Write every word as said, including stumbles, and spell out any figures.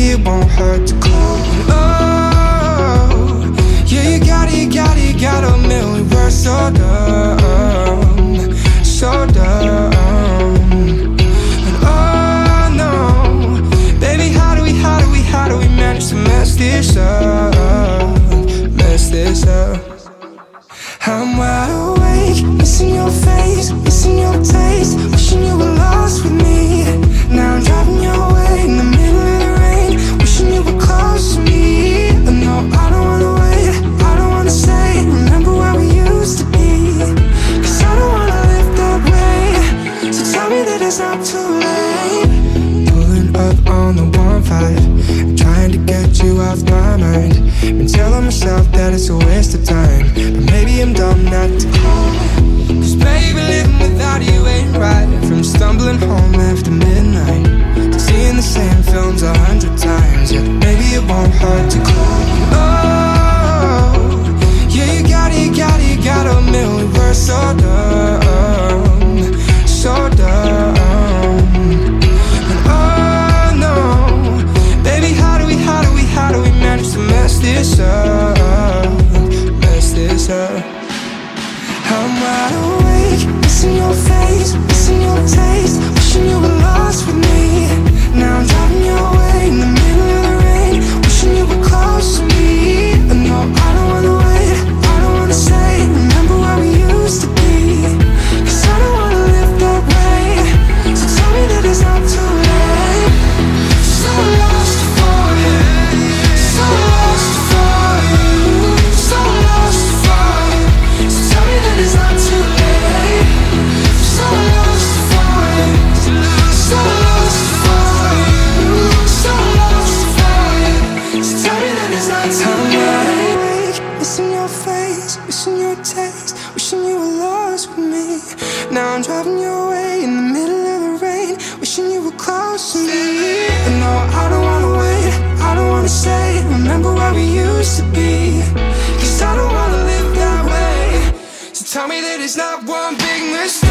it won't hurt to call. Oh, yeah, you got it, you got it, you got a million words. So dumb, so dumb. And oh no, baby, how do we, how do we, how do we manage to mess this up, mess this up? I'm wide awake, missing your face, missing your taste, wishing you were lost with me. Now I'm driving your way in the middle of the rain, wishing you were close to me. But no, I don't wanna wait, I don't wanna say, remember where we used to be. Cause I don't wanna live that way, so tell me that it's not too late. Pulling up on the one five, trying to get you off my mind. Been telling myself that it's a waste of time, but maybe I'm dumb not to call. Cause baby, living without you ain't right. From stumbling home after midnight to seeing the same films a hundred times, yeah, maybe it won't hurt to call. Oh, yeah, you got it, you got it, you got a million words. So dumb, so dumb. And oh no, baby, how do we, how do we, how do we manage to mess this up, mess this up? I'm wide awake, missing your face, missing your taste, wishing you were lost with me. Now I'm driving your way in the middle of the rain, wishing you were close to me. But no, I don't wanna wait, I don't wanna say, remember where we used to be. Cause I don't wanna live that way, so tell me that it's not too late. So lost for you, so lost for you, so lost for you. So tell me that it's not too late. So lost for you, so lost for you, so lost for you. So tell me that it's not too late. Missing your face, missing your taste, wishing you were lost with me. Now I'm driving your way in the middle of the rain, wishing you were close to me. But no, I don't wanna wait, I don't wanna say, remember where we used to be. Cause I don't wanna live that way, so tell me that it's not one big mistake.